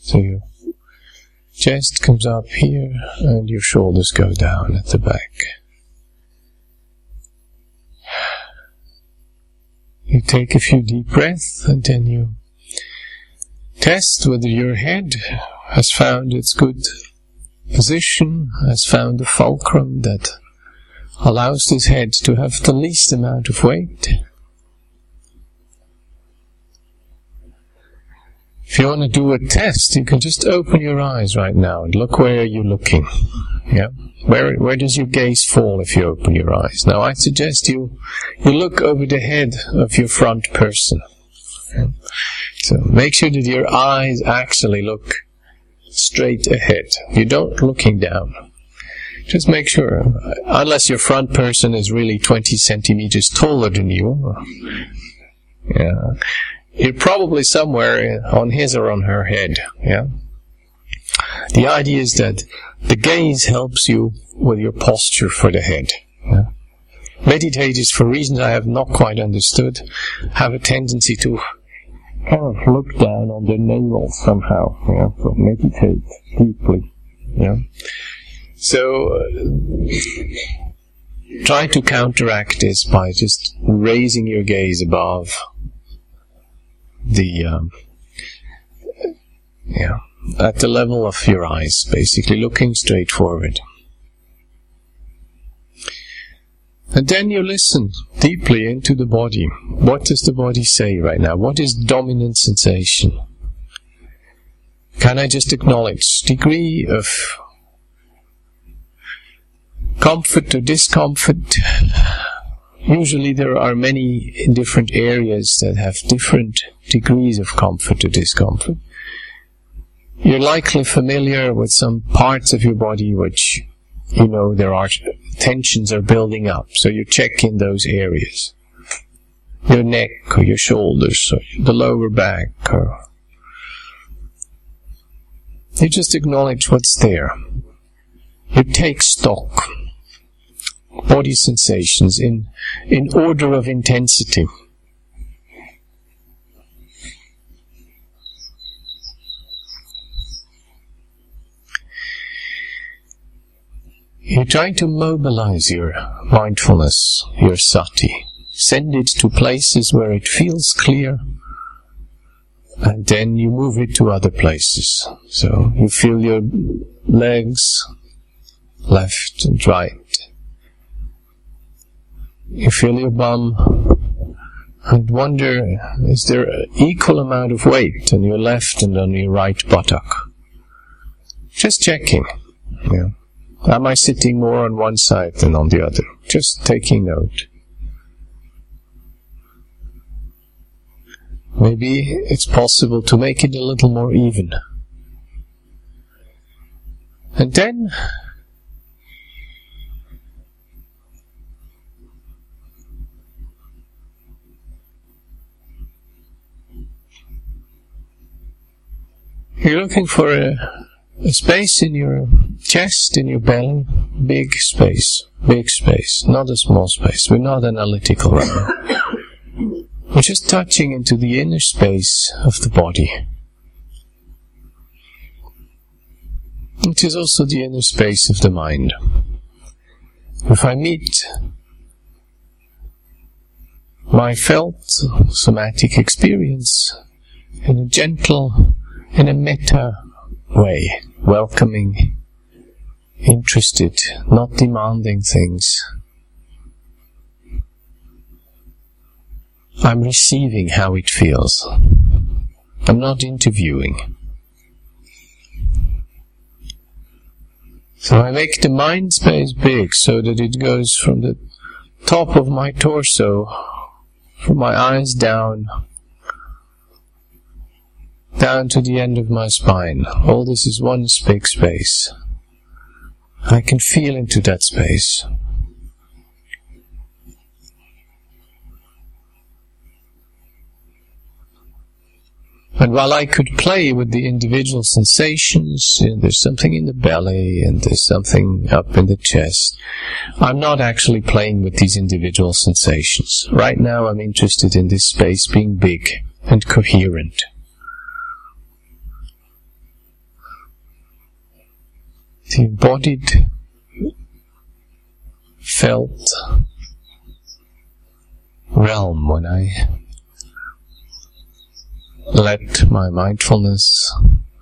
So your chest comes up here and your shoulders go down at the back. You take a few deep breaths and then you test whether your head has found its good position, has found the fulcrum that allows this head to have the least amount of weight. If you want to do a test, you can just open your eyes right now and look where you're looking. Yeah, where does your gaze fall if you open your eyes? Now I suggest you look over the head of your front person. Yeah. So make sure that your eyes actually look straight ahead. You don't looking down. Just make sure, unless your front person is really 20 centimeters taller than you. Yeah. You're probably somewhere on his or on her head. Yeah. The idea is that the gaze helps you with your posture for the head. Yeah. Meditators, for reasons I have not quite understood, have a tendency to kind of look down on their navel somehow. Yeah. So meditate deeply. Yeah. So try to counteract this by just raising your gaze above the at the level of your eyes, basically looking straight forward. And then you listen deeply into the body. What does the body say right now? What is dominant sensation? Can I just acknowledge degree of comfort or discomfort? Usually there are many different areas that have different degrees of comfort or discomfort. You're likely familiar with some parts of your body which, there are tensions are building up, so you check in those areas. Your neck or your shoulders or the lower back, or you just acknowledge what's there. You take stock. Body sensations in order of intensity. You're trying to mobilize your mindfulness, your sati. Send it to places where it feels clear, and then you move it to other places. So you feel your legs, left and right. You feel your bum and wonder, is there an equal amount of weight on your left and on your right buttock? Just checking. Yeah. Am I sitting more on one side than on the other? Just taking note. Maybe it's possible to make it a little more even. And then you're looking for a space in your chest, in your belly, big space, not a small space. We're not analytical right now. We're just touching into the inner space of the body, which is also the inner space of the mind. If I meet my felt somatic experience in a gentle, in a metta way, welcoming, interested, not demanding things, I'm receiving how it feels. I'm not interviewing. So I make the mind space big so that it goes from the top of my torso, from my eyes down to the end of my spine. All this is one big space. I can feel into that space. And while I could play with the individual sensations, there's something in the belly and there's something up in the chest, I'm not actually playing with these individual sensations. Right now I'm interested in this space being big and coherent. the embodied, felt realm when I let my mindfulness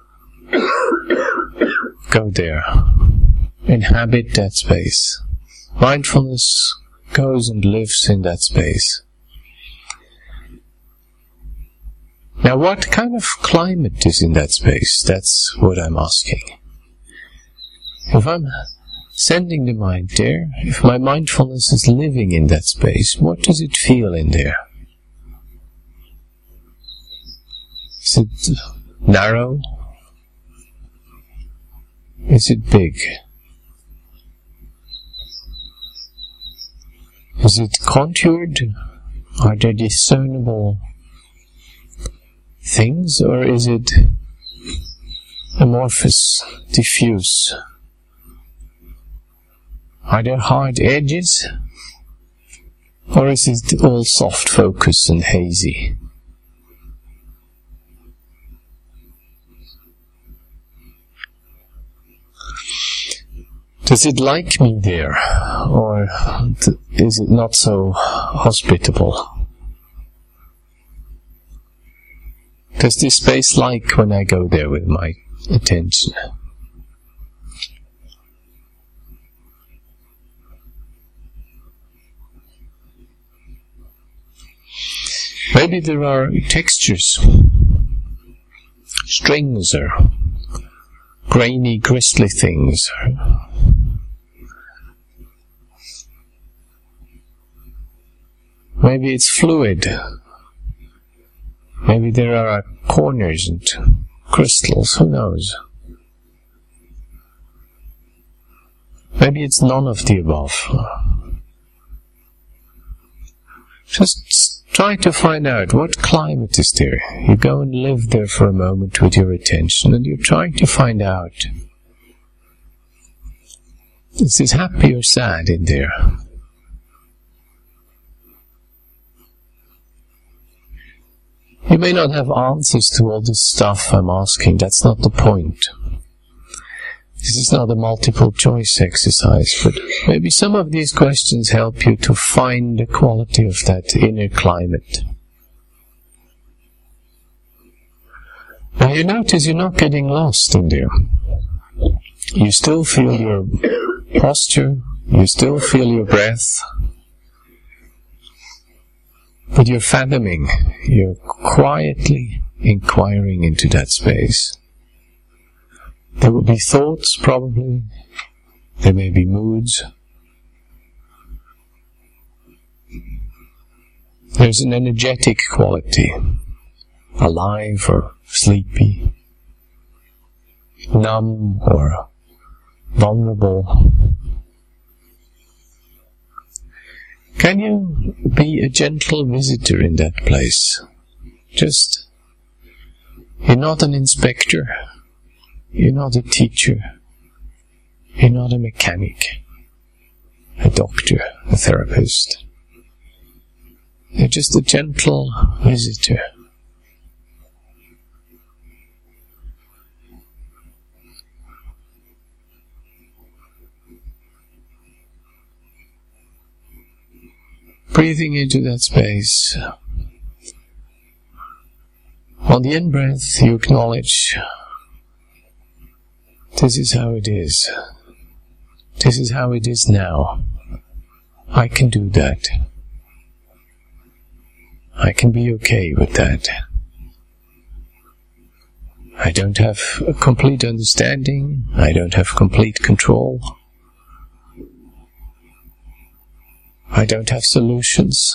go there, inhabit that space. Mindfulness goes and lives in that space. Now, what kind of climate is in that space? That's what I'm asking. If I'm sending the mind there, if my mindfulness is living in that space, what does it feel in there? Is it narrow? Is it big? Is it contoured? Are there discernible things, or is it amorphous, diffuse? Are there hard edges, or is it all soft focus and hazy? Does it like me there, or is it not so hospitable? Does this space like when I go there with my attention? Maybe there are textures, strings, or grainy, gristly things. Maybe it's fluid. Maybe there are corners and crystals, who knows? Maybe it's none of the above. Just try to find out what climate is there. You go and live there for a moment with your attention, and you're trying to find out, is this happy or sad in there? You may not have answers to all this stuff I'm asking. That's not the point. This is not a multiple choice exercise, but maybe some of these questions help you to find the quality of that inner climate. Now you notice you're not getting lost in there. You still feel your posture, you still feel your breath, but you're fathoming, you're quietly inquiring into that space. There will be thoughts, probably. There may be moods. There's an energetic quality, alive or sleepy, numb or vulnerable. Can you be a gentle visitor in that place? You're not an inspector. You're not a teacher. You're not a mechanic, a doctor, a therapist. You're just a gentle visitor. Breathing into that space. On the in-breath, you acknowledge, this is how it is. This is how it is now. I can do that. I can be okay with that. I don't have a complete understanding. I don't have complete control. I don't have solutions.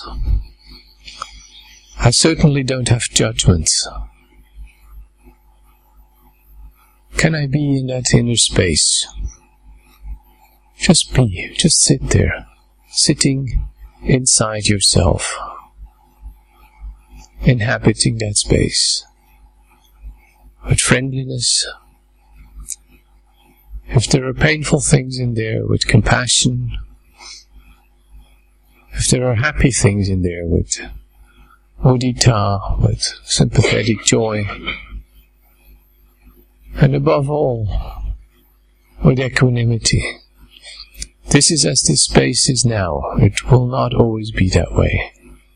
I certainly don't have judgments. Can I be in that inner space? Just be, just sit there, sitting inside yourself, inhabiting that space with friendliness. If there are painful things in there, with compassion. If there are happy things in there, with mudita, with sympathetic joy. And above all, with equanimity. This is as this space is now. It will not always be that way.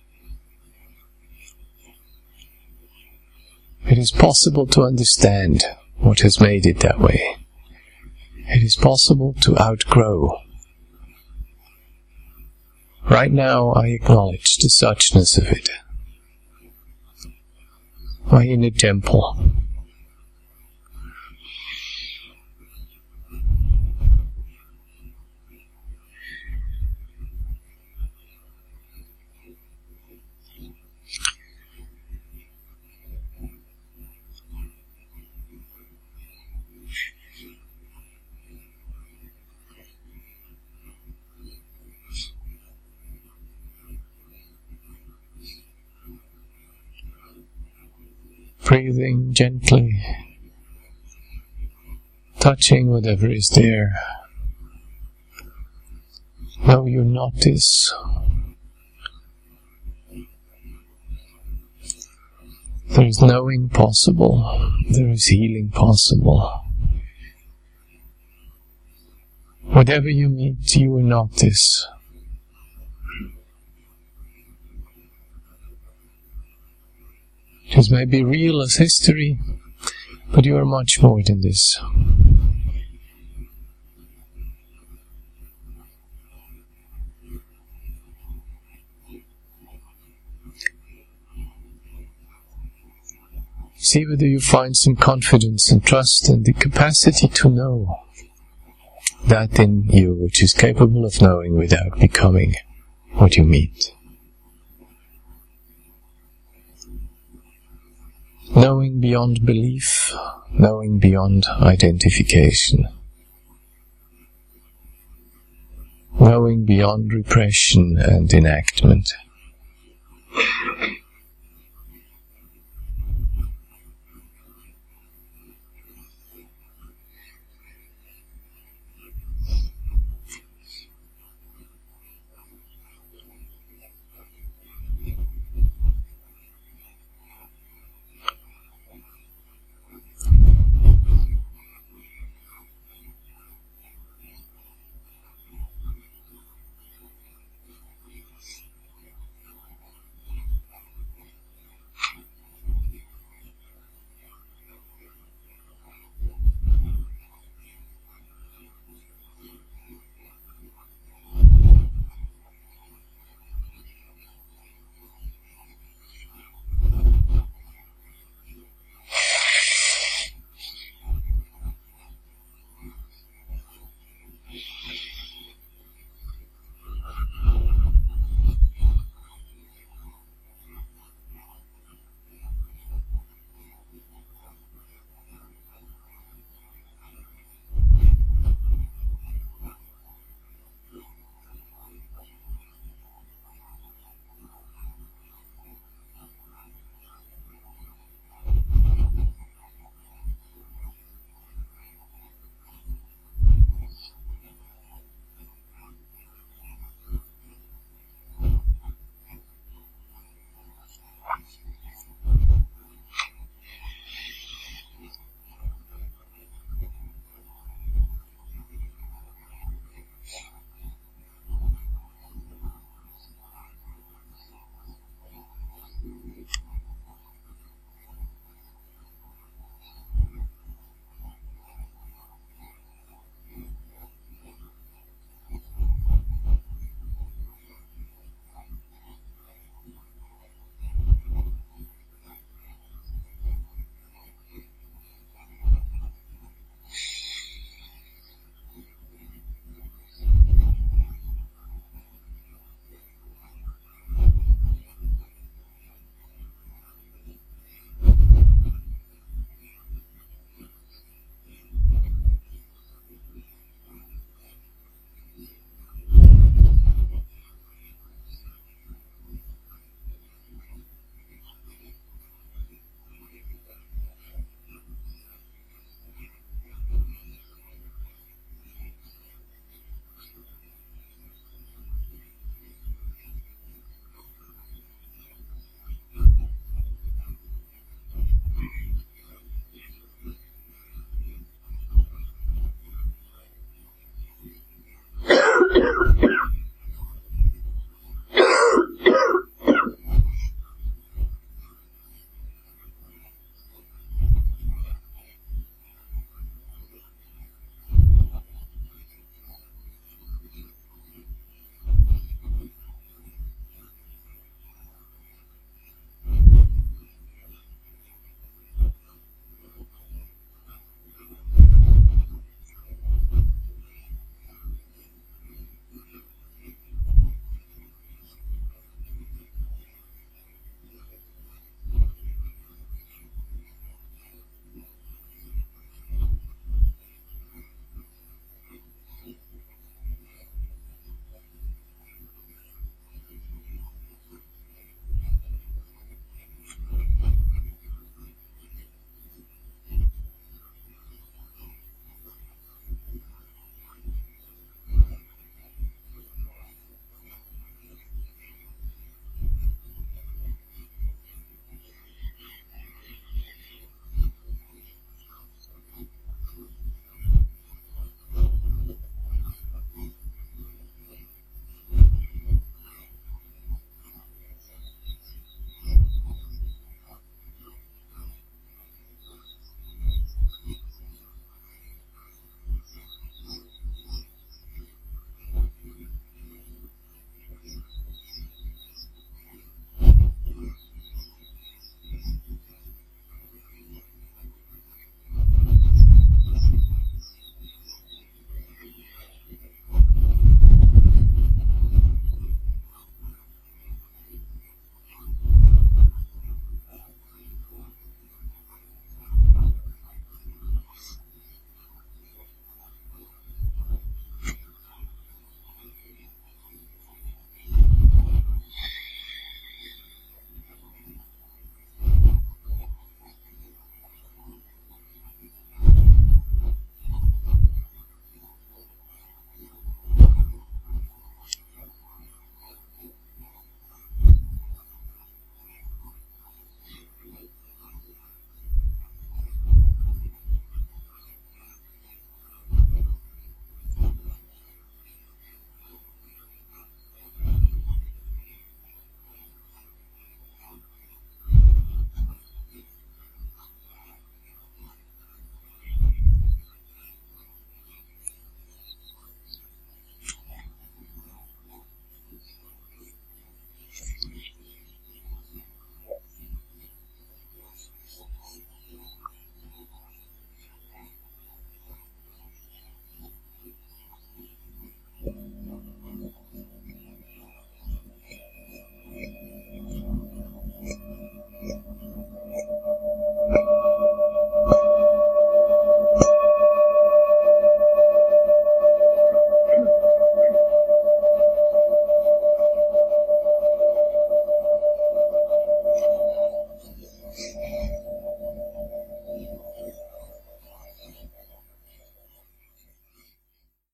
It is possible to understand what has made it that way. It is possible to outgrow. Right now I acknowledge the suchness of it. My inner temple. Breathing gently, touching whatever is there. Know you're not this. There is knowing possible. There is healing possible. Whatever you meet, you are not this. This may be real as history, but you are much more than this. See whether you find some confidence and trust and the capacity to know that in you which is capable of knowing without becoming what you meet. Knowing beyond belief, knowing beyond identification, knowing beyond repression and enactment.